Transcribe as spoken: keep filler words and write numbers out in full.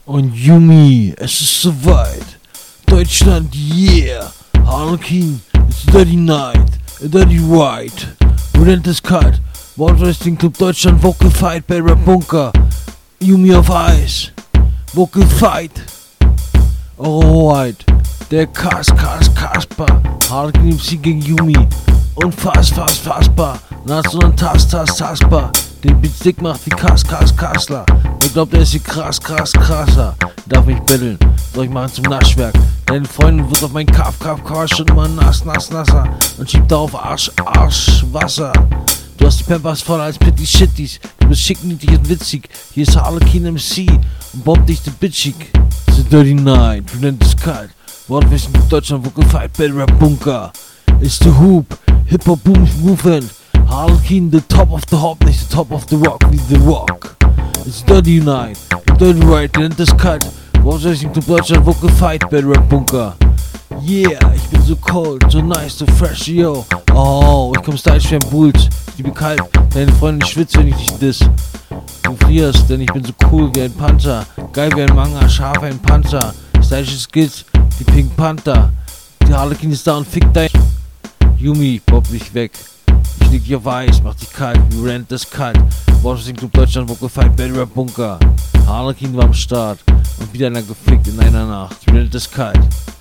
Und Yumi, es ist soweit. Deutschland, yeah. Harlequin, it's Dirty Night, a Dirty Ride. Relentless Cut, World Wrestling Club Deutschland, Vocal Fight bei Rap Bunker. Yumi auf Eis, Vocal Fight. Alright, der Kas, Kas, Kasper. Harlequin M C gegen Yumi. Und fast, fast, fassbar. Nazo und Tass, Tass, Tassbar. Den Beat dick macht wie Kas, Kas, Kassler. Wer glaubt, er ist hier krass, krass, krasser. Darf mich betteln, soll ich machen zum Naschwerk. Deine Freundin wird auf mein Kaf, Kaf, Kaf schon immer nass, nass, nasser. Und schiebt darauf Arsch, Arsch, Wasser. Du hast die Pampers voller als Pitty Shitties. Du bist schick, niedlich und witzig. Hier ist Harlequin M C und bombt dich the bitchig. It's a Dirty Night, Relentless Cut. Wortwissen in Deutschland, Vocal Fight, Bell Rap Bunker. It's the Hoop, Hip-Hop Boom Movement. Harlequin, the top of the hop, nicht the top of the rock, wie The Rock. It's Dirty Night, Dirty Ride, Relentless Cut. Wortwissen in Deutschland, Vocal Fight, Bell Rap Bunker. Yeah, ich bin so cold, so nice, so fresh, yo. Oh, ich komm stylisch wie ein Bulls. Ich liebe kalt, deine Freundin schwitzt, wenn ich dich diss. Du frierst, denn ich bin so cool wie ein Panther. Geil wie ein Manga, scharf wie ein Panther. Stylische Skills, die Pink Panther. Die Harlequin ist da und fickt dein Yumi, bob mich weg. Ich lieg hier weiß, mach dich kalt, wie Relentless Cut. Washington Club Deutschland, Vocal Fight, Bell Rap Bunker. Harlequin war am Start und wieder einer gefickt in einer Nacht. Relentless Cut.